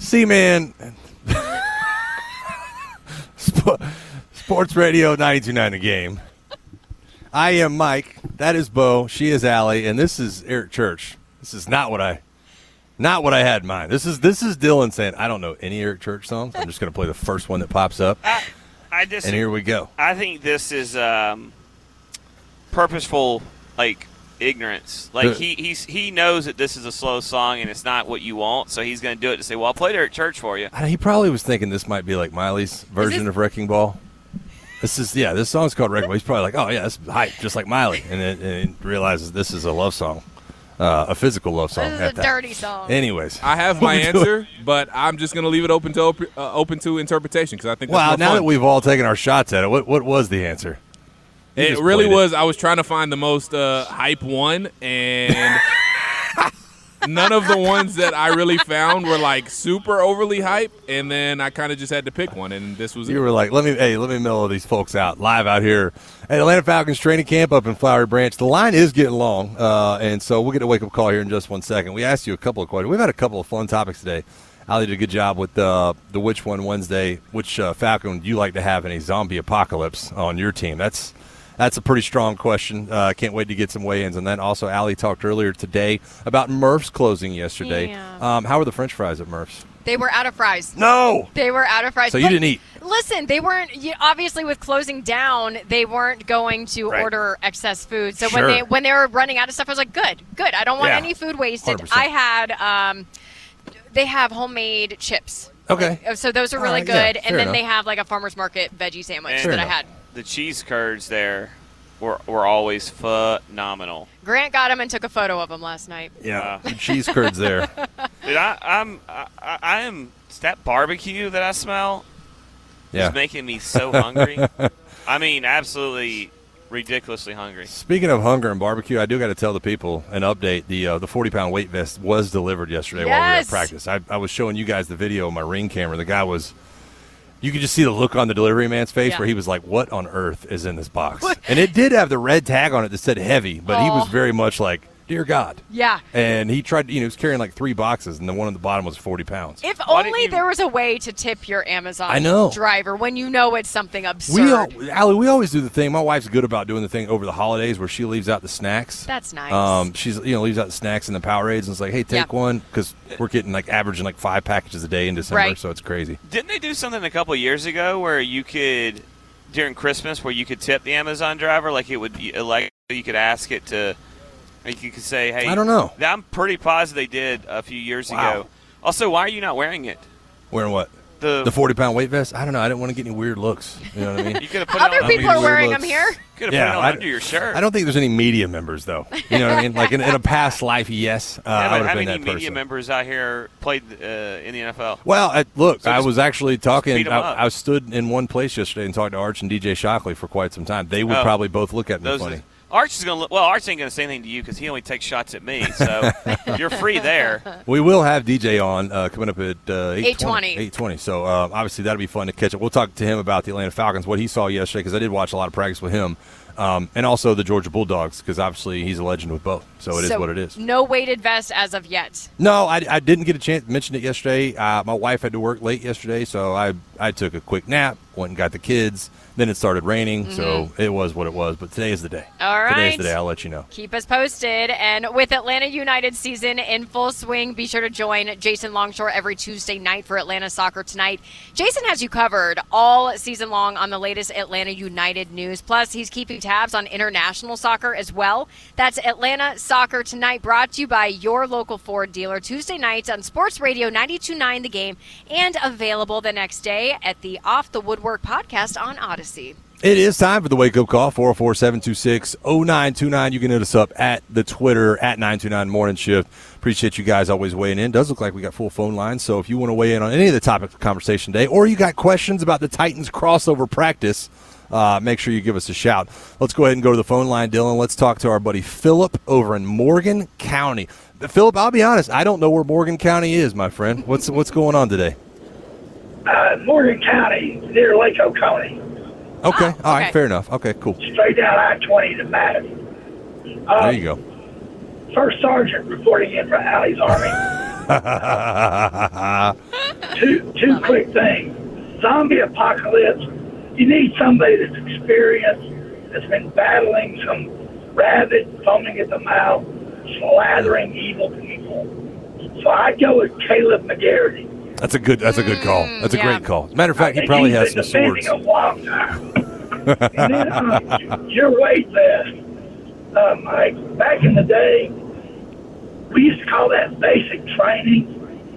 C-Man. Sports Radio 92.9 The Game. I am Mike. That is Bo. She is Allie, and this is Eric Church. This is not what I had in mind. This is Dylan saying, I don't know any Eric Church songs. I'm just going to play the first one that pops up. And here we go. I think this is purposeful, ignorance. He knows that this is a slow song and it's not what you want, so he's going to do it to say, well, I'll play Eric Church for you. He probably was thinking this might be like Miley's version of Wrecking Ball. This song's called Wrecking Ball. He's probably like, oh, yeah, this is hype, just like Miley. And then realizes this is a love song, a physical love song. This is a dirty song. Anyways. I have my answer, but I'm just going to leave it open to interpretation because I think that's more now fun. that we've all taken our shots at it, what was the answer? It really was. I was trying to find the most hype one, and none of the ones that I really found were super overly hype. And then I kind of just had to pick one, and this was. You were like, let me mellow these folks out live out here at Atlanta Falcons training camp up in Flowery Branch. The line is getting long, and so we'll get a wake up call here in just 1 second. We asked you a couple of questions. We've had a couple of fun topics today. Allie did a good job with the Which One Wednesday. Which Falcon would you like to have in a zombie apocalypse on your team? That's a pretty strong question. Can't wait to get some weigh-ins on that. Also, Allie talked earlier today about Murph's closing yesterday. Yeah. How were the French fries at Murph's? They were out of fries. No! They were out of fries. So you didn't eat? Listen, they weren't – obviously with closing down, they weren't going to order excess food. So Sure. when they were running out of stuff, I was like, good. I don't want any food wasted. 100%. I had they have homemade chips. Okay. So those are really yeah, good. fair And then enough. they have a farmer's market veggie sandwich Fair that I enough. had. The cheese curds there were always phenomenal. Grant got them and took a photo of them last night. Yeah, cheese curds there. Dude, I am – that barbecue that I smell is making me so hungry. I mean, absolutely ridiculously hungry. Speaking of hunger and barbecue, I do got to tell the people an update. The 40-pound weight vest was delivered yesterday while we were at practice. I was showing you guys the video on my Ring camera. The guy was – you could just see the look on the delivery man's face where he was like, what on earth is in this box? And it did have the red tag on it that said heavy, but he was very much like, dear God. Yeah. And he tried, he was carrying 3 boxes, and the one on the bottom was 40 pounds. If only there was a way to tip your Amazon driver when you know it's something absurd. Allie, we always do the thing. My wife's good about doing the thing over the holidays where she leaves out the snacks. That's nice. She's leaves out the snacks and the Powerades and it's like, hey, take one, because we're getting averaging 5 packages a day in December, so it's crazy. Didn't they do something a couple years ago where you could, during Christmas, where you could tip the Amazon driver? It would be you could ask it to. You could say, hey, I don't know. I'm pretty positive they did a few years ago. Also, why are you not wearing it? Wearing what? The 40-pound weight vest? I don't know. I didn't want to get any weird looks. You know what I mean? You could have put Other it on people are wearing them here. You could have put it on under your shirt. I don't think there's any media members, though. You know what I mean? In a past life, yes. I would have been that person. How many media members out here played in the NFL? Well, look, I was actually talking. Beat 'em up. I stood in one place yesterday and talked to Arch and DJ Shockley for quite some time. They would probably both look at me funny. Arch is going to Arch ain't going to say anything to you because he only takes shots at me, so you're free there. We will have DJ on coming up at 8:20. 8:20. So obviously that'll be fun to catch up. We'll talk to him about the Atlanta Falcons, what he saw yesterday, because I did watch a lot of practice with him, and also the Georgia Bulldogs, because obviously he's a legend with both. So it is what it is. No weighted vest as of yet. No, I didn't get a chance to mention it yesterday. My wife had to work late yesterday, so I took a quick nap, went and got the kids. Then it started raining, so it was what it was. But today is the day. All right. Today's the day. I'll let you know. Keep us posted. And with Atlanta United season in full swing, be sure to join Jason Longshore every Tuesday night for Atlanta Soccer Tonight. Jason has you covered all season long on the latest Atlanta United news. Plus, he's keeping tabs on international soccer as well. That's Atlanta Soccer Tonight, brought to you by your local Ford dealer. Tuesday nights on Sports Radio 92.9 The Game, and available the next day at the Off the Woodwork podcast on Odyssey. It is time for the wake-up call, 404-726-0929. You can hit us up at the Twitter, at 929 Morning Shift. Appreciate you guys always weighing in. Does look like we got full phone lines, so if you want to weigh in on any of the topics of conversation today, or you got questions about the Titans crossover practice, make sure you give us a shout. Let's go ahead and go to the phone line, Dylan. Let's talk to our buddy Philip over in Morgan County. Philip, I'll be honest, I don't know where Morgan County is, my friend. What's going on today? Morgan County, near Lake Oconee. Okay, all right, fair enough. Okay, cool. Straight down I-20 to Madison. There you go. First sergeant reporting in for Allie's Army. two quick things. Zombie apocalypse, you need somebody that's experienced, that's been battling some rabid, foaming at the mouth, slathering evil people. So I'd go with Caleb McGarity. That's a good call. That's a great call. As a matter of fact, he probably has some swords. A long time. And then your weight vest, Mike, back in the day, we used to call that basic training.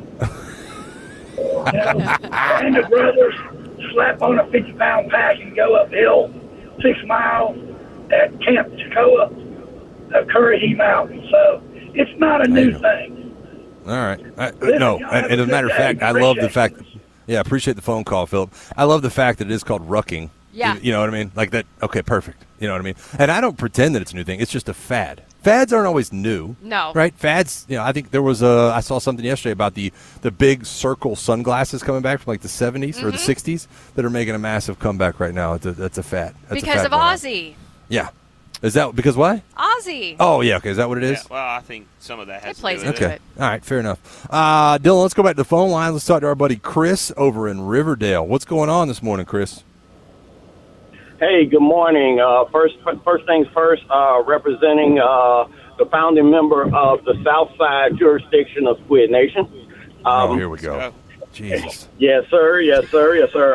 And the brothers slap on a 50-pound pack and go uphill 6 miles at Camp Toccoa, Currahee Mountain. So it's not a new thing. All right. No, and as a matter of fact, I love the fact. Yeah, appreciate the phone call, Philip. I love the fact that it is called rucking. Yeah. You know what I mean? Like that. Okay, perfect. You know what I mean? And I don't pretend that it's a new thing. It's just a fad. Fads aren't always new. No. Right? Fads, I think there was I saw something yesterday about the big circle sunglasses coming back from like the 70s or the 60s that are making a massive comeback right now. That's a fad. That's because of Ozzy. Yeah. Is that because why? Ozzy. Oh, yeah. Okay. Is that what it is? Yeah, well, I think some of that has It plays to do with into it. it. All right. Fair enough. Dylan, let's go back to the phone line. Let's talk to our buddy Chris over in Riverdale. What's going on this morning, Chris? Hey, good morning. First things first, representing the founding member of the Southside jurisdiction of Squid Nation. Here we go. Jesus. Yes, sir. Yes, sir. Yes, sir.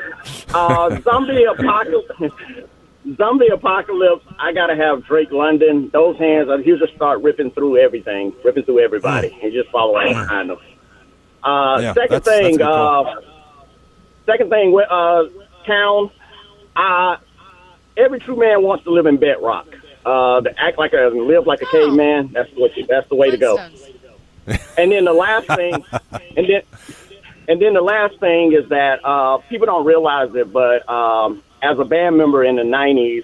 Zombie apocalypse. I gotta have Drake London. Those hands. He'll just start ripping through everything, ripping through everybody, and just following behind them. Second thing. Town. Every true man wants to live in bedrock. To act like live like a caveman. That's the way to go. And then the last thing, and then the last thing is that people don't realize it, but as a band member in the 90s,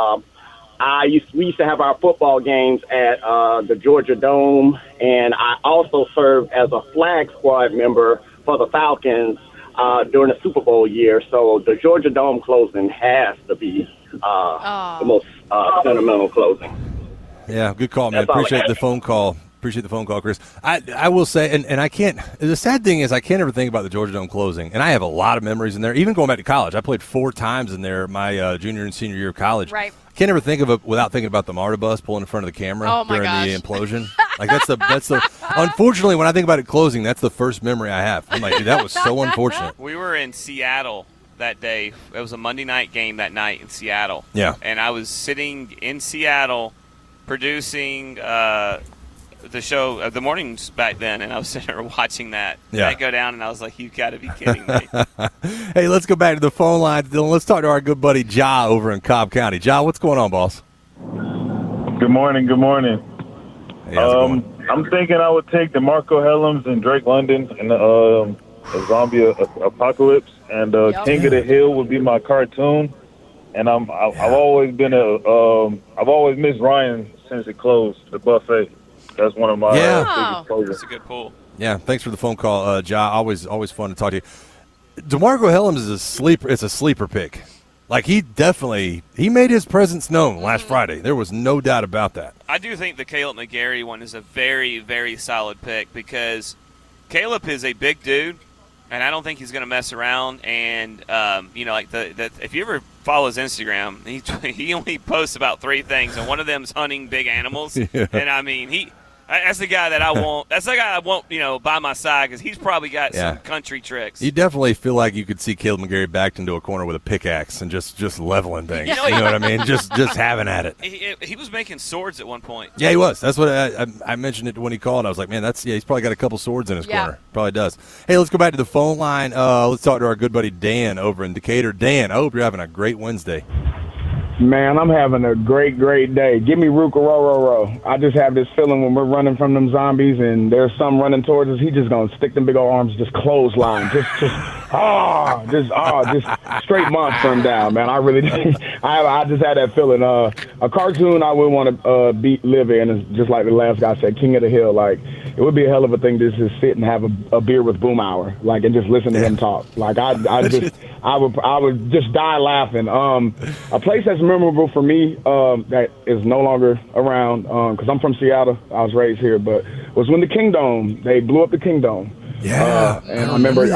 we used to have our football games at the Georgia Dome, and I also served as a flag squad member for the Falcons during the Super Bowl year. So the Georgia Dome closing has to be the most sentimental closing. Yeah, good call, man. Appreciate the phone call. Appreciate the phone call, Chris. I will say, and I can't, the sad thing is I can't ever think about the Georgia Dome closing, and I have a lot of memories in there, even going back to college. I played 4 times in there my junior and senior year of college. Right. I can't ever think of it without thinking about the MARTA bus pulling in front of the camera during the implosion. Like that's the unfortunately, when I think about it closing, that's the first memory I have. I'm like, dude, that was so unfortunate. We were in Seattle that day. It was a Monday night game that night in Seattle. Yeah. And I was sitting in Seattle producing the show, the mornings back then, and I was sitting there watching that go down, and I was like, you got to be kidding me. Hey, let's go back to the phone line, Dylan. Let's talk to our good buddy Ja over in Cobb County. Ja, what's going on, boss? Good morning. Good morning. Hey, how's it going? I'm thinking I would take DeMarco Helms and Drake London and a zombie apocalypse, and King of the Hill would be my cartoon. And I've always been I've always missed Ryan since it closed, the buffet. That's one of my biggest closures. That's a good pull. Yeah, thanks for the phone call, Ja. Always fun to talk to you. DeMarco Helms is a sleeper. It's a sleeper pick. Like he made his presence known last Friday. There was no doubt about that. I do think the Caleb McGarry one is a very, very solid pick because Caleb is a big dude, and I don't think he's going to mess around. And like if you ever follow his Instagram, he only posts about 3 things, and one of them is hunting big animals. Yeah. And I mean, that's the guy that I want. That's the guy I want, by my side because he's probably got some country tricks. You definitely feel like you could see Caleb McGarry backed into a corner with a pickaxe and just leveling things. You know what I mean? Just having at it. He was making swords at one point. Yeah, he was. That's what I mentioned it when he called. I was like, man, he's probably got a couple swords in his corner. Probably does. Hey, let's go back to the phone line. Let's talk to our good buddy Dan over in Decatur. Dan, I hope you're having a great Wednesday. Man, I'm having a great day. Give me Ruka Ro. I just have this feeling when we're running from them zombies and there's some running towards us, he just gonna stick them big old arms, just clothesline, just straight monster him down, man. I really, I just had that feeling. A cartoon I would want to live in is just like the last guy said, King of the Hill. Like it would be a hell of a thing to just sit and have a beer with Boom Hour, like and just listen to him talk. Like I would just die laughing. A place that's memorable for me that is no longer around because I'm from Seattle. I was raised here, but was when the Kingdome, they blew up the Kingdome. Yeah. And I remember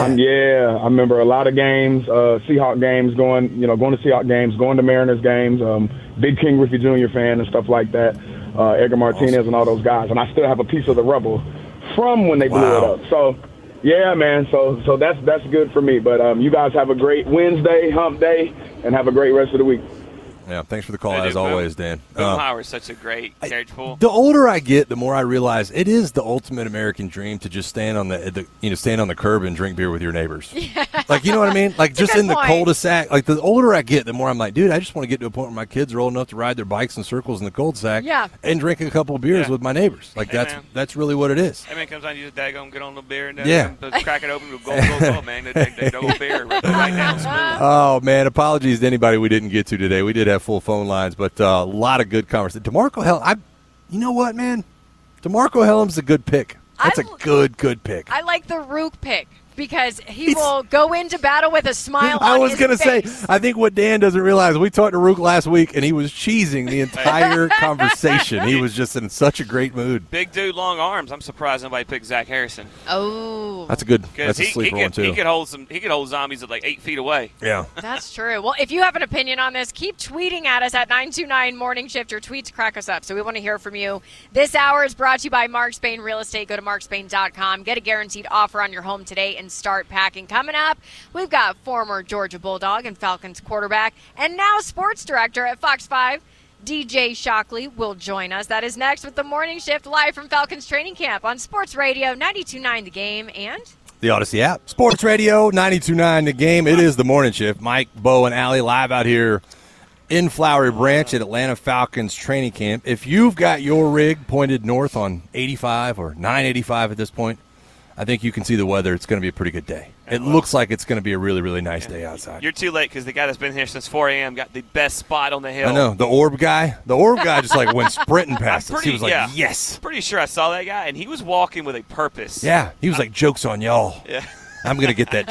a lot of games, Seahawk games, going to Seahawk games, going to Mariners games, big King Griffey Jr. fan and stuff like that, Edgar Martinez and all those guys. And I still have a piece of the rubble from when they blew it up. So, yeah, man. So that's good for me. But you guys have a great Wednesday, hump day, and have a great rest of the week. Yeah, thanks for the call as always, Dan. Boomhauer is such a great carriage pool. The older I get, the more I realize it is the ultimate American dream to just stand on the curb and drink beer with your neighbors. Yeah. Like, you know what I mean? Like, just in the point. cul-de-sac. Like, the older I get, the more I'm like, dude, I just want to get to a point where my kids are old enough to ride their bikes in circles in the cul-de-sac and drink a couple of beers with my neighbors. Like, that's really what it is. Hey, man, comes on, you just daggone get on the beer and crack it open, go, man. They don't beer right down smooth. Oh, man, apologies to anybody we didn't get to today. We did have full phone lines, but a lot of good conversation. DeMarco Hellum, you know what, man? DeMarco Hellum's a good pick. That's a good pick. I like the Rook pick because he will go into battle with a smile on his face. I was going to say, I think what Dan doesn't realize, we talked to Rook last week, and he was cheesing the entire conversation. He was just in such a great mood. Big dude, long arms. I'm surprised nobody picked Zach Harrison. Oh. That's a sleeper one, too. He could hold zombies at like 8 feet away. Yeah. That's true. Well, if you have an opinion on this, keep tweeting at us at 929 Morning Shift. Your tweets crack us up, so we want to hear from you. This hour is brought to you by Mark Spain Real Estate. Go to markspain.com. Get a guaranteed offer on your home today and start packing. Coming up, we've got former Georgia Bulldog and Falcons quarterback and now sports director at Fox 5, DJ Shockley, will join us. That is next with the Morning Shift live from Falcons training camp on Sports Radio 92.9 The Game and the Odyssey app. Sports Radio 92.9 The Game. It is the Morning Shift. Mike, Bo, and Allie live out here in Flowery Branch at Atlanta Falcons training camp. If you've got your rig pointed north on 85 or 985 at this point, I think you can see the weather. It's going to be a pretty good day. It looks like it's going to be a really, really nice day outside. You're too late because the guy that's been here since 4 a.m. got the best spot on the hill. I know. The orb guy just like went sprinting past us. He was like, yes. Pretty sure I saw that guy, and he was walking with a purpose. Yeah. He was like, joke's on y'all. Yeah. I'm going to get that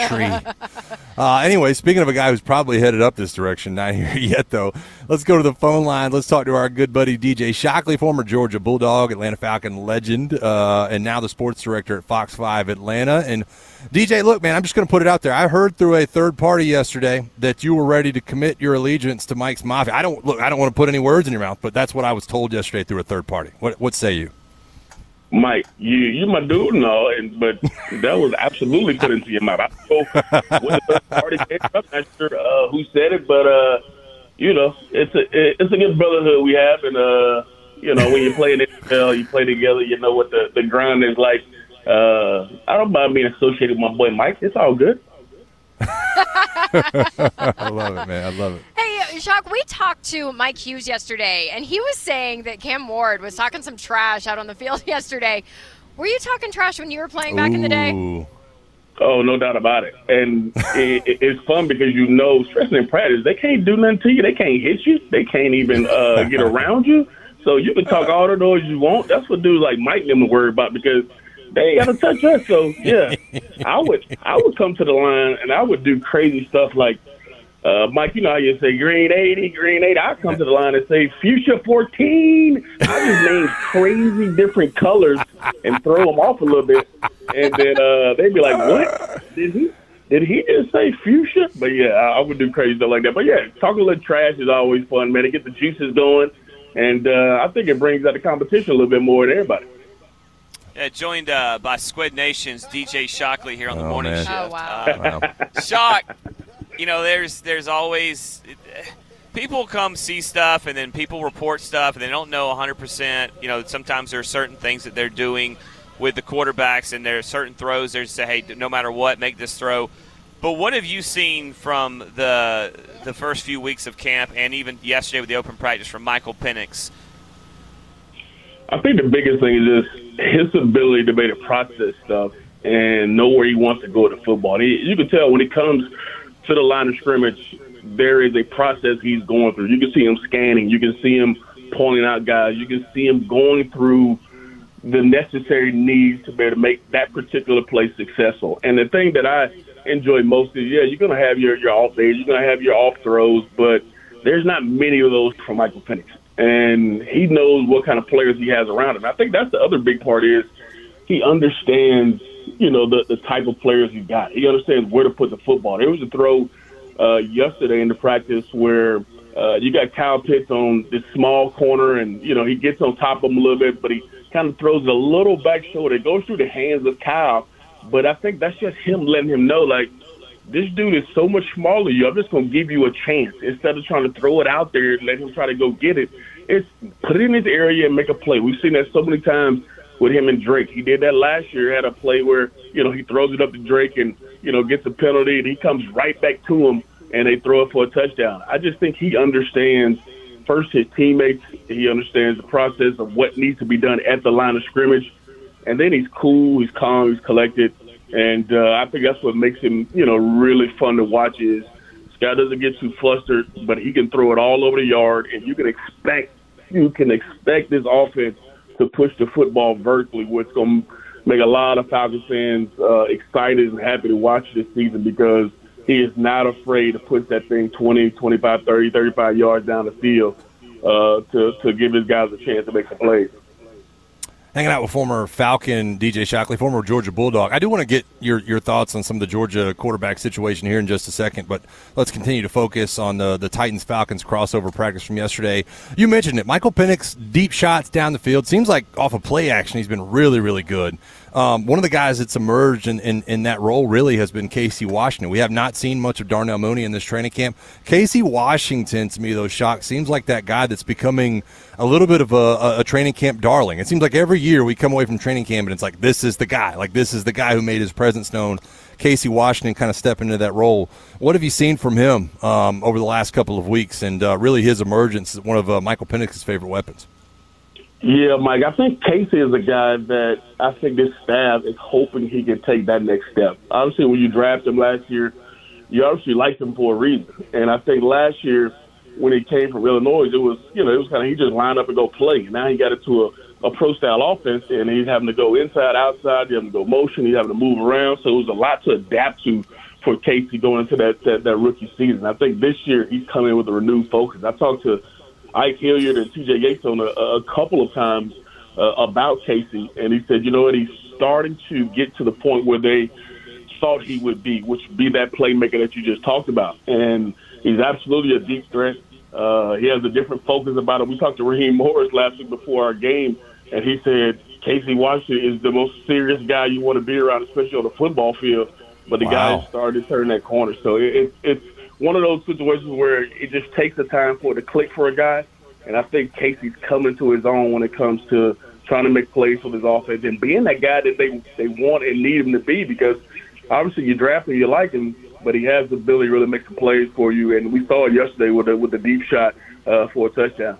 tree. Anyway, speaking of a guy who's probably headed up this direction, not here yet, though, let's go to the phone line. Let's talk to our good buddy DJ Shockley, former Georgia Bulldog, Atlanta Falcon legend, and now the sports director at Fox 5 Atlanta. And DJ, look, man, I'm just going to put it out there. I heard through a third party yesterday that you were ready to commit your allegiance to Mike's Mafia. I don't want to put any words in your mouth, but that's what I was told yesterday through a third party. What say you? Mike, you my dude and all, but that was absolutely put into your mouth. I don't know what the third party came up. I'm not sure who said it, but it's a good brotherhood we have, and when you play in the NFL, you play together. You know what the grind is like. I don't mind being associated with my boy Mike. It's all good. I love it, man. I love it. Hey, Shock, we talked to Mike Hughes yesterday, and he was saying that Cam Ward was talking some trash out on the field yesterday. Were you talking trash when you were playing back in the day? Oh, no doubt about it. And it's fun because Stresson and Pratt they can't do nothing to you. They can't hit you. They can't even get around you. So you can talk all the noise you want. That's what dudes like Mike and them to worry about because they ain't got to touch us. So, yeah, I would come to the line and I would do crazy stuff like, Mike, you know how you say green 80. I come to the line and say fuchsia 14. I just name crazy different colors and throw them off a little bit. And then they'd be like, what? Did he just say fuchsia? But, yeah, I would do crazy stuff like that. But, yeah, talking a little trash is always fun, man. To get the juices going. And I think it brings out the competition a little bit more than everybody. Yeah, joined by Squid Nation's DJ Shockley here on the morning shift. Oh, wow. Shock, there's always people come see stuff and then people report stuff and they don't know 100%. Sometimes there are certain things that they're doing with the quarterbacks and there are certain throws they say, hey, no matter what, make this throw. But what have you seen from the first few weeks of camp and even yesterday with the open practice from Michael Penix? I think the biggest thing is just his ability to be able to process stuff and know where he wants to go with the football. You can tell when it comes to the line of scrimmage, there is a process he's going through. You can see him scanning. You can see him pointing out guys. You can see him going through the necessary needs to be able to make that particular play successful. And the thing that I enjoy most is, you're going to have your off days. You're going to have your off throws, but there's not many of those for Michael Penix. And he knows what kind of players he has around him. I think that's the other big part is he understands, the type of players he got. He understands where to put the football. There was a throw yesterday in the practice where you got Kyle Pitts on this small corner, and, he gets on top of him a little bit, but he kind of throws a little back shoulder. It goes through the hands of Kyle, but I think that's just him letting him know, like, this dude is so much smaller than you. I'm just going to give you a chance. Instead of trying to throw it out there and let him try to go get it, it's put it in his area and make a play. We've seen that so many times with him and Drake. He did that last year. Had a play where, he throws it up to Drake and, gets a penalty, and he comes right back to him, and they throw it for a touchdown. I just think he understands, first, his teammates. He understands the process of what needs to be done at the line of scrimmage. And then he's cool, he's calm, he's collected. And I think that's what makes him, really fun to watch is this guy doesn't get too flustered, but he can throw it all over the yard, and you can expect this offense to push the football vertically, which is going to make a lot of Falcons fans excited and happy to watch this season because he is not afraid to push that thing 20, 25, 30, 35 yards down the field to give his guys a chance to make some plays. Hanging out with former Falcon DJ Shockley, former Georgia Bulldog. I do want to get your thoughts on some of the Georgia quarterback situation here in just a second, but let's continue to focus on the Titans-Falcons crossover practice from yesterday. You mentioned it. Michael Penix, deep shots down the field. Seems like off of play action he's been really, really good. One of the guys that's emerged in that role really has been Casey Washington. We have not seen much of Darnell Mooney in this training camp. Casey Washington, to me, though, Shock, seems like that guy that's becoming a little bit of a training camp darling. It seems like every year we come away from training camp and it's like, this is the guy. Like, this is the guy who made his presence known. Casey Washington kind of stepping into that role. What have you seen from him over the last couple of weeks and really his emergence as one of Michael Penix's favorite weapons? Yeah, Mike, I think Casey is a guy that I think this staff is hoping he can take that next step. Obviously, when you drafted him last year, you obviously liked him for a reason. And I think last year when he came from Illinois, it was kind of he just lined up and go play. And now he got into a pro-style offense, and he's having to go inside, outside, he's having to go motion, he's having to move around. So it was a lot to adapt to for Casey going into that rookie season. I think this year he's coming with a renewed focus. I talked to Ike Hilliard and T.J. Yates on a couple of times about Casey, and he said, he's starting to get to the point where they thought he would be, which would be that playmaker that you just talked about. And he's absolutely a deep threat. He has a different focus about him. We talked to Raheem Morris last week before our game, and he said Casey Washington is the most serious guy you want to be around, especially on the football field. But the guy started to turn that corner. So it's one of those situations where it just takes the time for it to click for a guy. And I think Casey's coming to his own when it comes to trying to make plays for his offense and being that guy that they want and need him to be, because obviously you draft him, you like him, but he has the ability to really make some plays for you. And we saw it yesterday with the deep shot for a touchdown.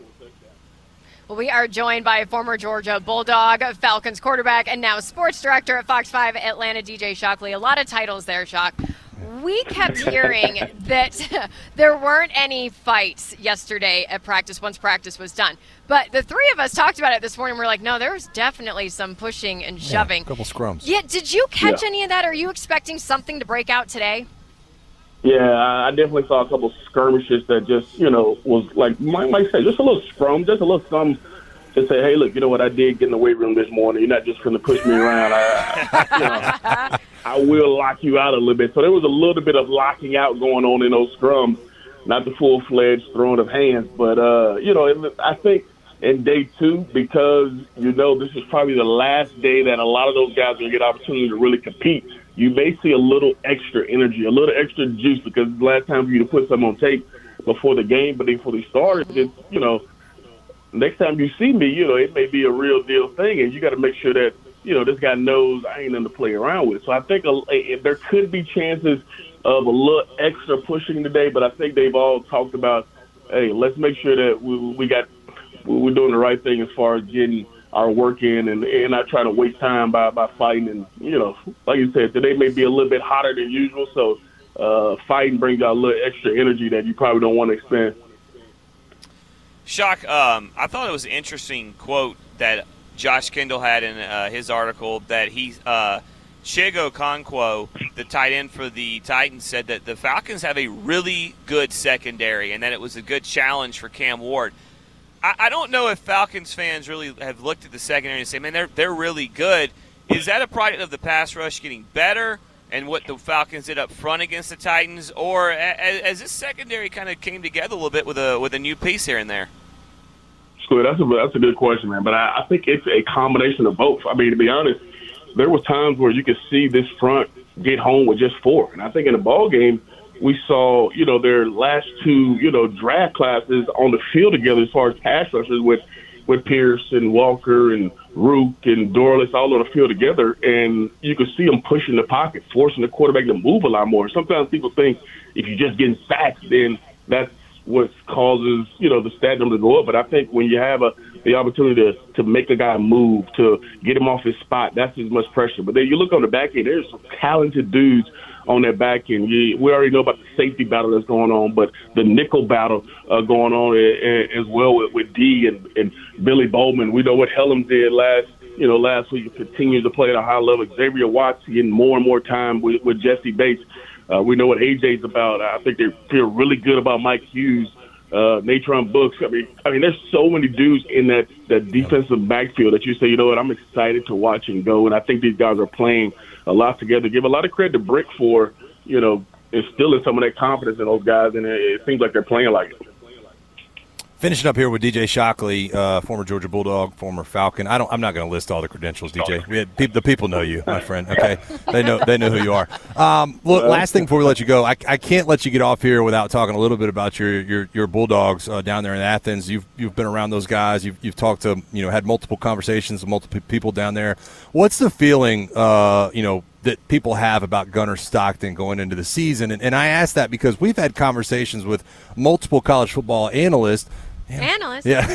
Well, we are joined by former Georgia Bulldog, Falcons quarterback, and now sports director at Fox 5 Atlanta, DJ Shockley. A lot of titles there, Shock. We kept hearing that there weren't any fights yesterday at practice once practice was done. But the three of us talked about it this morning. We're like, no, there was definitely some pushing and shoving. A couple scrums. Yeah, did you catch any of that? Are you expecting something to break out today? Yeah, I definitely saw a couple skirmishes that just, was like, Mike said, just a little scrum, just a little something to say, hey, look, you know what, I did get in the weight room this morning. You're not just going to push me around. I will lock you out a little bit. So there was a little bit of locking out going on in those scrums, not the full-fledged throwing of hands. But, I think in day two, because, this is probably the last day that a lot of those guys are going to get opportunity to really compete, you may see a little extra energy, a little extra juice, because it's the last time for you to put something on tape before the game, but before they started, next time you see me, it may be a real deal thing, and you got to make sure that, this guy knows I ain't nothing to play around with. So I think there could be chances of a little extra pushing today, but I think they've all talked about, hey, let's make sure that we're doing the right thing as far as getting our work in and not trying to waste time by fighting. And, like you said, today may be a little bit hotter than usual, so fighting brings out a little extra energy that you probably don't want to expend. Shock, I thought it was an interesting quote that Josh Kendall had in his article that Chigo Okonkwo, the tight end for the Titans, said that the Falcons have a really good secondary and that it was a good challenge for Cam Ward. I don't know if Falcons fans really have looked at the secondary and say, man, they're really good. is that a product of the pass rush getting better and what the Falcons did up front against the Titans, or as this secondary kind of came together a little bit with a new piece here and there? So that's a good question, man. But I think it's a combination of both. I mean, to be honest, there were times where you could see this front get home with just 4. And I think in the ball game, we saw, their last 2, draft classes on the field together as far as pass rushers with Pierce and Walker and Rook and Dorless all on the field together. And you could see them pushing the pocket, forcing the quarterback to move a lot more. Sometimes people think if you're just getting sacked, then that's what causes, the stat number to go up. But I think when you have the opportunity to make a guy move, to get him off his spot, that's as much pressure. But then you look on the back end, there's some talented dudes on that back end. We already know about the safety battle that's going on, but the nickel battle going on as well with D and Billy Bowman. We know what Hellum did last week. Continues to play at a high level. Xavier Watts getting more and more time with Jesse Bates. We know what AJ's about. I think they feel really good about Mike Hughes, Natron Brooks. I mean, there's so many dudes in that defensive backfield that you say, you know what, I'm excited to watch and go. And I think these guys are playing a lot together. Give a lot of credit to Brick for, instilling some of that confidence in those guys, and it seems like they're playing like it. Finishing up here with DJ Shockley, former Georgia Bulldog, former Falcon. I'm not going to list all the credentials, DJ. The people know you, my friend. Okay, they know who you are. Look, last thing before we let you go, I can't let you get off here without talking a little bit about your Bulldogs down there in Athens. You've been around those guys. You've talked to had multiple conversations with multiple people down there. What's the feeling that people have about Gunnar Stockton going into the season? And I ask that because we've had conversations with multiple college football analysts. Yeah.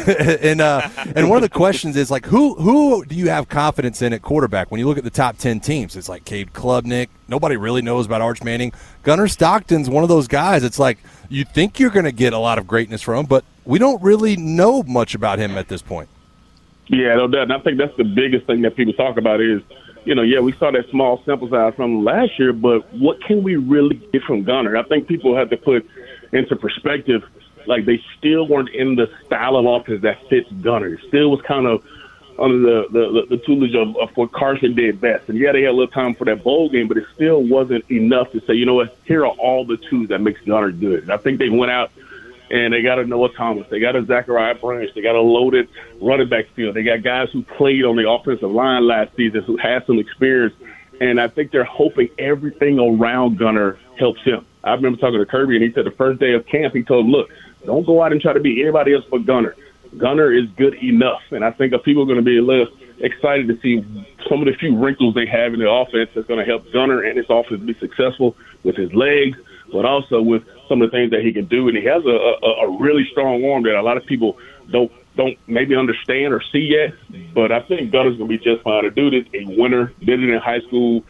And one of the questions is, like, who do you have confidence in at quarterback? When you look at the top 10 teams, it's like Cade Klubnik. Nobody really knows about Arch Manning. Gunnar Stockton's one of those guys. It's like you think you're going to get a lot of greatness from him, but we don't really know much about him at this point. Yeah, no doubt. And I think that's the biggest thing that people talk about is, we saw that small sample size from him last year, but what can we really get from Gunnar? I think people have to put into perspective, like, they still weren't in the style of offense that fits Gunnar. It still was kind of under the tutelage of what Carson did best. And, yeah, they had a little time for that bowl game, but it still wasn't enough to say, you know what, here are all the tools that makes Gunnar good. And I think they went out and they got a Noah Thomas. They got a Zachariah Branch. They got a loaded running back field. They got guys who played on the offensive line last season who had some experience. And I think they're hoping everything around Gunnar helps him. I remember talking to Kirby, and he said the first day of camp, he told him, look, don't go out and try to be anybody else but Gunnar. Gunnar is good enough. And I think people are going to be a little excited to see some of the few wrinkles they have in the offense that's going to help Gunnar and his offense be successful with his legs, but also with some of the things that he can do. And he has a really strong arm that a lot of people don't maybe understand or see yet. But I think Gunnar's going to be just fine. The dude is a winner, did it in high school,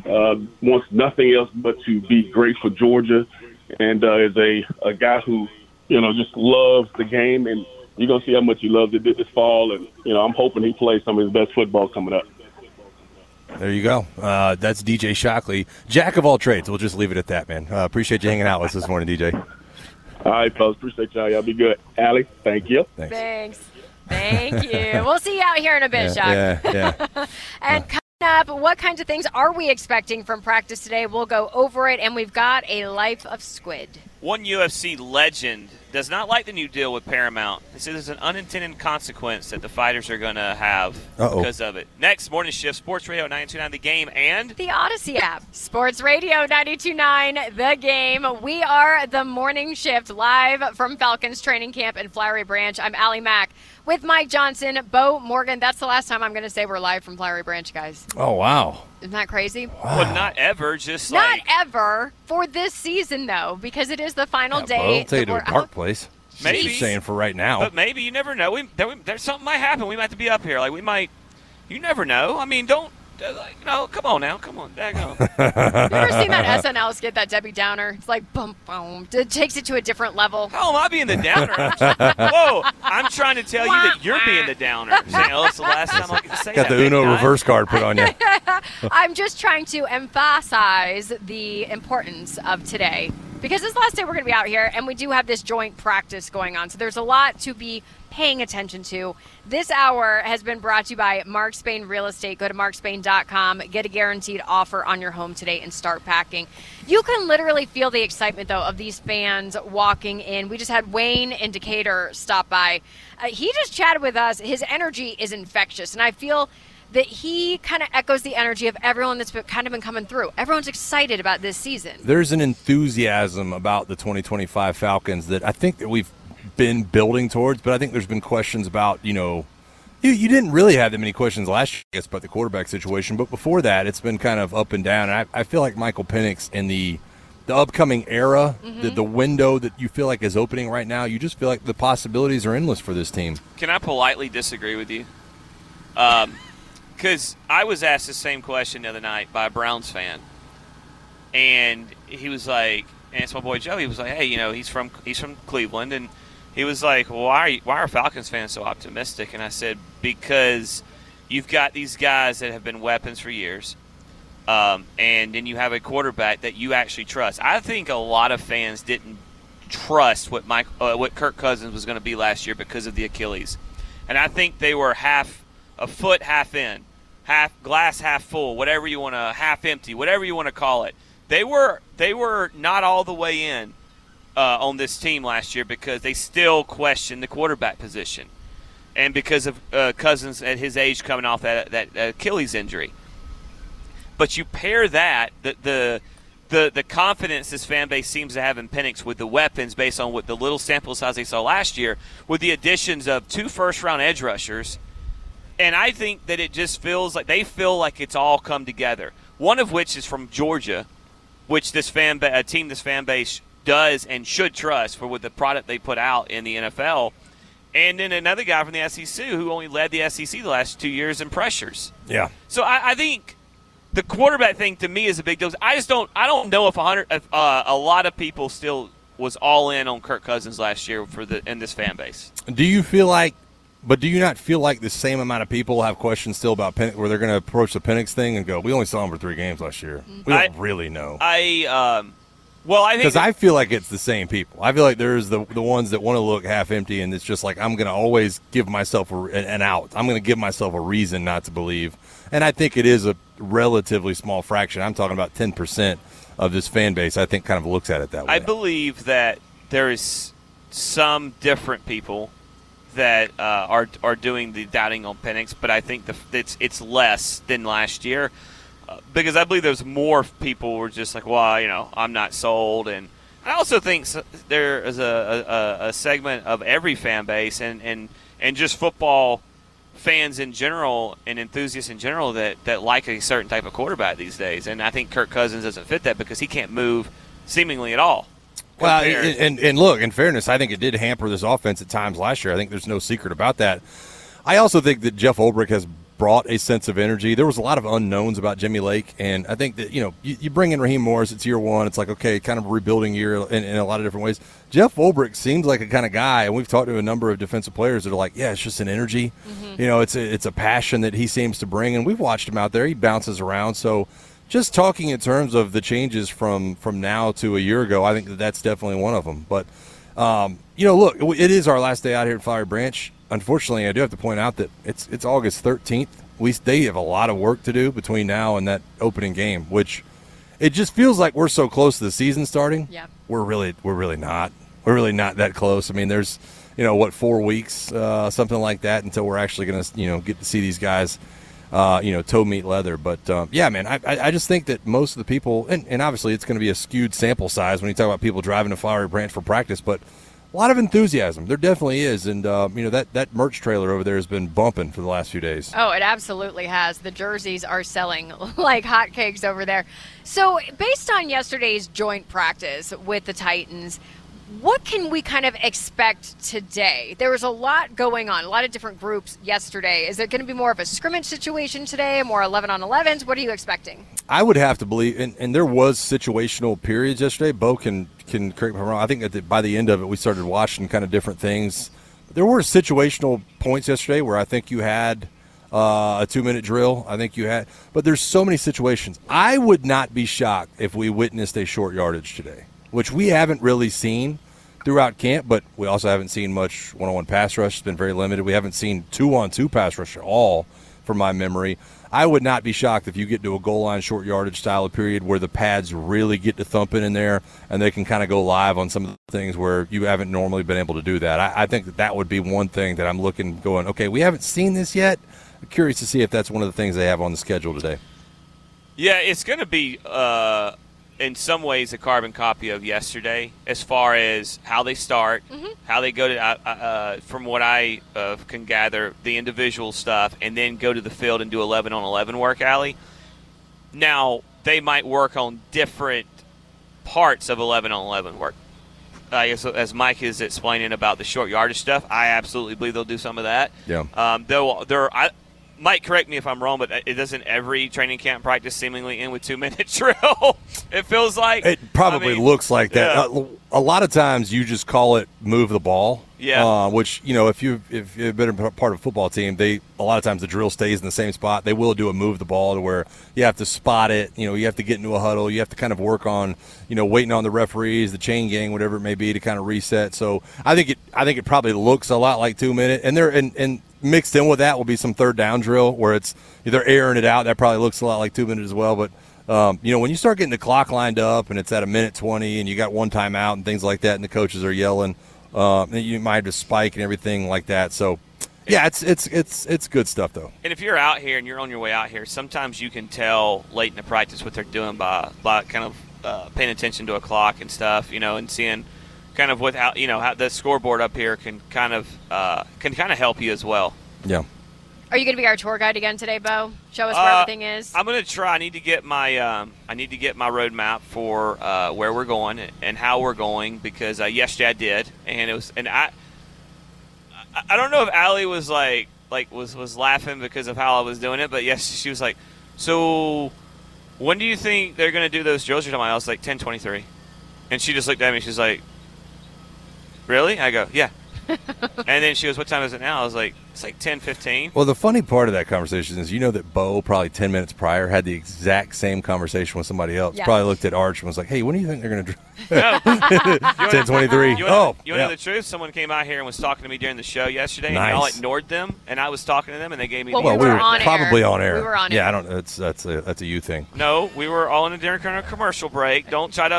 wants nothing else but to be great for Georgia, and is a guy who, just loves the game. And you're going to see how much he loves it this fall. And, I'm hoping he plays some of his best football coming up. There you go. That's DJ Shockley, jack of all trades. We'll just leave it at that, man. Appreciate you hanging out with us this morning, DJ. All right, folks. Appreciate y'all. Y'all be good. Allie, thank you. Thanks. Thank you. We'll see you out here in a bit, Shock. Yeah. And coming up, what kinds of things are we expecting from practice today? We'll go over it, and we've got a Life of Squid. One UFC legend does not like the new deal with Paramount. He says there's an unintended consequence that the fighters are going to have because of it. Next, Morning Shift, Sports Radio 92.9 The Game, and the Odyssey app. Sports Radio 92.9 The Game. We are the Morning Shift live from Falcons training camp in Flowery Branch. I'm Allie Mack with Mike Johnson, Bo Morgan. That's the last time I'm going to say we're live from Flowery Branch, guys. Oh, wow. Isn't that crazy? Wow. Well, not ever, just not ever for this season, though, because it is the final day. I'll take you to a dark place. Maybe. Just saying for right now. But maybe, you never know. There's something might happen. We might have to be up here. You never know. I mean, don't. Come on now. Come on. Daggone. You ever seen that SNL skit, that Debbie Downer? It's like, boom, boom. It takes it to a different level. How am I being the downer? Whoa, I'm trying to tell you that you're being the downer. It's the last time I get to say Got that. the Uno reverse card put on you. I'm just trying to emphasize the importance of today because this last day we're going to be out here, and we do have this joint practice going on. So there's a lot to be paying attention to. This hour has been brought to you by Mark Spain Real Estate. Go to markspain.com, get a guaranteed offer on your home today, and start packing. You can literally feel the excitement, though, of these fans walking in. We just had Wayne in Decatur stop by. He just chatted with us. His energy is infectious, and I feel that he kind of echoes the energy of everyone that's kind of been coming through. Everyone's excited about this season. There's an enthusiasm about the 2025 Falcons that I think that we've been building towards, but I think there's been questions about, you didn't really have that many questions last year, I guess, about the quarterback situation, but before that, it's been kind of up and down. And I feel like Michael Penix in the upcoming era, the window that you feel like is opening right now, you just feel like the possibilities are endless for this team. Can I politely disagree with you? Because I was asked the same question the other night by a Browns fan, and he was like, and it's my boy Joe. He was like, hey, he's from Cleveland, and he was like, well, why are Falcons fans so optimistic? And I said, because you've got these guys that have been weapons for years, and then you have a quarterback that you actually trust. I think a lot of fans didn't trust what Kirk Cousins was going to be last year because of the Achilles, and I think they were half in, half glass, half full, whatever you want to, half empty, whatever you want to call it. They were not all the way in on this team last year because they still questioned the quarterback position, and because of Cousins at his age coming off that Achilles injury. But you pair that the confidence this fan base seems to have in Penix with the weapons based on what the little sample size they saw last year, with the additions of 2 first-round edge rushers. And I think that it just feels like they feel like it's all come together. One of which is from Georgia, which this fan base does and should trust for what the product they put out in the NFL. And then another guy from the SEC who only led the SEC the last 2 years in pressures. Yeah. So I think the quarterback thing to me is a big deal. I don't know if a lot of people still was all in on Kirk Cousins last year in this fan base. Do you not feel like the same amount of people have questions still about Penix, where they're going to approach the Penix thing and go, we only saw him for 3 games last year. We don't really know. I think because I feel like it's the same people. I feel like there's the ones that want to look half empty, and it's just like, I'm going to always give myself an out. I'm going to give myself a reason not to believe. And I think it is a relatively small fraction. I'm talking about 10% of this fan base, I think, kind of looks at it that way. I believe that there is some different people that are doing the doubting on Penix, but I think it's less than last year because I believe there's more people who are just like, well, I'm not sold. And I also think there is a segment of every fan base and just football fans in general and enthusiasts in general that like a certain type of quarterback these days. And I think Kirk Cousins doesn't fit that because he can't move seemingly at all. Well, and look, in fairness, I think it did hamper this offense at times last year. I think there's no secret about that. I also think that Jeff Ulbrich has brought a sense of energy. There was a lot of unknowns about Jimmy Lake, and I think that, you bring in Raheem Morris, it's year 1. It's like, okay, kind of a rebuilding year in a lot of different ways. Jeff Ulbrich seems like a kind of guy, and we've talked to a number of defensive players that are like, yeah, it's just an energy. Mm-hmm. It's a passion that he seems to bring, and we've watched him out there. He bounces around, so just talking in terms of the changes from now to a year ago, I think that's definitely one of them. But, look, it is our last day out here at Flowery Branch. Unfortunately, I do have to point out that it's August 13th. They have a lot of work to do between now and that opening game, which it just feels like we're so close to the season starting. Yeah. We're really not. We're really not that close. I mean, there's, 4 weeks, something like that, until we're actually going to, get to see these guys toe meat leather. But, yeah, man, I just think that most of the people, and obviously it's going to be a skewed sample size when you talk about people driving to Flowery Branch for practice, but a lot of enthusiasm. There definitely is. And, that merch trailer over there has been bumping for the last few days. Oh, it absolutely has. The jerseys are selling like hotcakes over there. So based on yesterday's joint practice with the Titans, what can we kind of expect today? There was a lot going on, a lot of different groups yesterday. Is it going to be more of a scrimmage situation today, more 11-on-11s? What are you expecting? I would have to believe, and there was situational periods yesterday. Bo can correct me if I'm wrong. I think that by the end of it, we started watching kind of different things. There were situational points yesterday where I think you had a 2-minute drill. I think you had, but there's so many situations. I would not be shocked if we witnessed a short yardage today. which we haven't really seen throughout camp, but we also haven't seen much one-on-one pass rush. It's been very limited. We haven't seen 2-on-2 pass rush at all from my memory. I would not be shocked if you get to a goal line short yardage style of period where the pads really get to thumping in there and they can kind of go live on some of the things where you haven't normally been able to do that. I think that would be one thing that I'm going, okay, we haven't seen this yet. I'm curious to see if that's one of the things they have on the schedule today. Yeah, it's going to be in some ways a carbon copy of yesterday as far as how they start, how they go to, from what I can gather, the individual stuff, and then go to the field and do 11-on-11 work, Allie. Now, they might work on different parts of 11-on-11 work. I guess as Mike is explaining about the short yardage stuff, I absolutely believe they'll do some of that. Yeah. Mike, correct me if I'm wrong, but it doesn't every training camp practice seemingly end with 2-minute drill? It feels like. It probably looks like that. Yeah. A lot of times you just call it move the ball. Yeah. Which, if you've been a part of a football team, a lot of times the drill stays in the same spot. They will do a move the ball to where you have to spot it. You have to get into a huddle. You have to kind of work on, waiting on the referees, the chain gang, whatever it may be, to kind of reset. So I think it probably looks a lot like 2-minute. And mixed in with that will be some third down drill where they're airing it out. That probably looks a lot like 2 minutes as well. But, when you start getting the clock lined up and it's at 1:20 and you got one timeout and things like that and the coaches are yelling, you might have to spike and everything like that. So, yeah, it's good stuff, though. And if you're out here and you're on your way out here, sometimes you can tell late in the practice what they're doing by kind of paying attention to a clock and stuff, and seeing kind of without how the scoreboard up here can kind of help you as well. Yeah. Are you going to be our tour guide again today, Bo? Show us where everything is. I'm going to try. I need to get my roadmap for where we're going and how we're going because yesterday I did, and I don't know if Allie was was laughing because of how I was doing it, but yes, she was like, so when do you think they're going to do those drills you're talking about? I was like 10:23, and she just looked at me. She's like, really? I go, yeah. And then she goes, what time is it now? I was like, it's like 10:15. Well, the funny part of that conversation is that Bo probably 10 minutes prior had the exact same conversation with somebody else. Yeah. Probably looked at Arch and was like, hey, when do you think they're going to do 10:23. You know Yeah. the truth? Someone came out here and was talking to me during the show yesterday, Nice. and y'all ignored them, and I was talking to them, and they gave me Well, the we were on air. probably on air. We were on Yeah, air. I don't. That's a you thing. No, we were all in during a commercial break. Don't try to.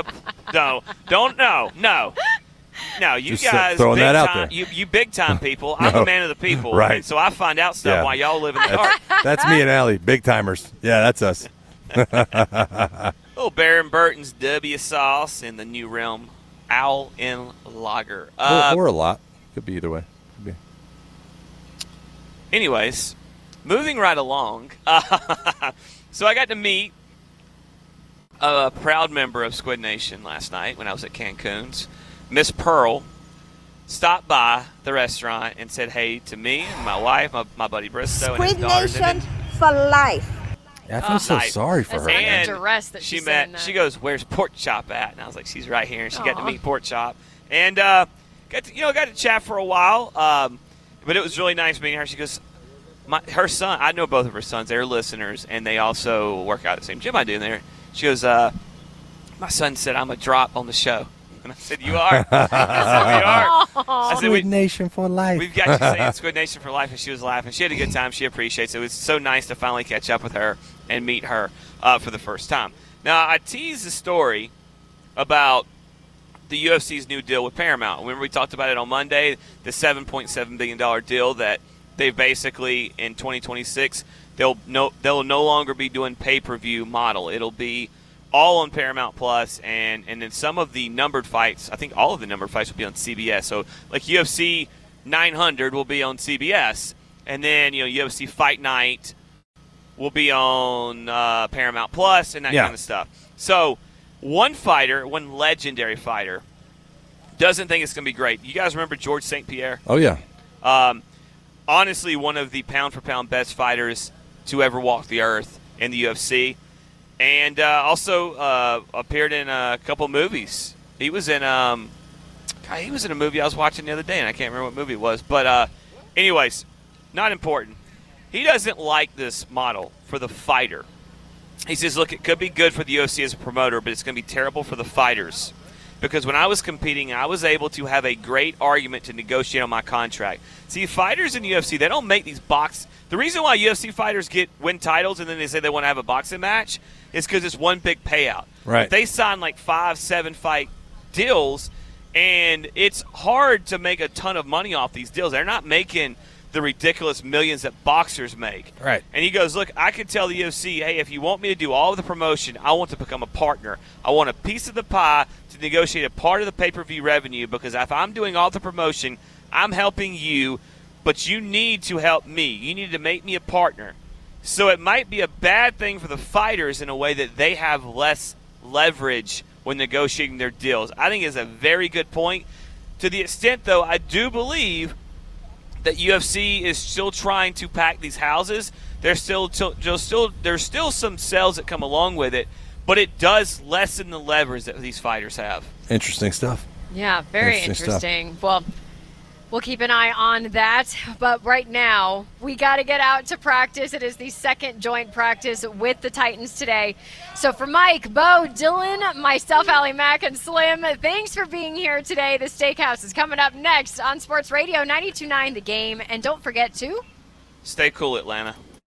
No, you Just guys, throwing big that out time, there. you big time people. I'm No. the man of the people, Right. And so I find out stuff Yeah. while y'all live in the dark. That's me and Allie, big timers. Yeah, that's us. Little Baron Burton's W sauce in the new realm, Owl in Lager. or a lot. Could be either way. Could be. Anyways, moving right along. So I got to meet a proud member of Squid Nation last night when I was at Cancun's. Miss Pearl stopped by the restaurant and said hey to me and my wife, my buddy Bristow, and his Squid daughters. Nation for life. Yeah, I feel so nice. sorry for That's her. not And duress that she's she saying that. She goes, "Where's Pork Chop at?" And I was like, "She's right here." And she got to Aw. meet Pork Chop, and got to chat for a while. But it was really nice meeting her. She goes, her son. I know both of her sons. They're listeners, and they also work out at the same gym I do. There, she goes, "My son said I'm a drop on the show." And I said, "You are." I said, "We are." I said, Squid Nation for life. We've got you saying Squid Nation for life, and she was laughing. She had a good time. She appreciates it. It was so nice to finally catch up with her and meet her for the first time. Now, I teased the story about the UFC's new deal with Paramount. Remember we talked about it on Monday, the $7.7 billion deal that they basically, in 2026, they'll no longer be doing pay-per-view model. It'll be all on Paramount Plus, and then some of the numbered fights, I think all of the numbered fights will be on CBS. So, like UFC 900 will be on CBS, and then UFC Fight Night will be on Paramount Plus and that kind of stuff. So, one legendary fighter, doesn't think it's going to be great. You guys remember George St. Pierre? Oh yeah. Honestly, one of the pound-for-pound best fighters to ever walk the earth in the UFC. And also appeared in a couple movies. He was in a movie I was watching the other day, and I can't remember what movie it was. But anyways, not important. He doesn't like this model for the fighter. He says, look, it could be good for the UFC as a promoter, but it's going to be terrible for the fighters. because when I was competing, I was able to have a great argument to negotiate on my contract. See, fighters in UFC, they don't make these box. The reason why UFC fighters win titles and then they say they want to have a boxing match is because it's one big payout. Right. If they sign like 5-7 fight deals, and it's hard to make a ton of money off these deals. They're not making the ridiculous millions that boxers make. Right. And he goes, look, I can tell the UFC, hey, if you want me to do all of the promotion, I want to become a partner. I want a piece of the pie to negotiate a part of the pay-per-view revenue, because if I'm doing all the promotion, I'm helping you, but you need to help me. You need to make me a partner. So it might be a bad thing for the fighters in a way that they have less leverage when negotiating their deals. I think it's a very good point. To the extent, though, I do believe that UFC is still trying to pack these houses. There's still some sales that come along with it, but it does lessen the leverage that these fighters have. Interesting stuff. Yeah, very interesting. Well, we'll keep an eye on that. But right now, we got to get out to practice. It is the second joint practice with the Titans today. So for Mike, Bo, Dylan, myself, Allie Mack, and Slim, thanks for being here today. The Steakhouse is coming up next on Sports Radio 92.9 The Game. And don't forget to stay cool, Atlanta.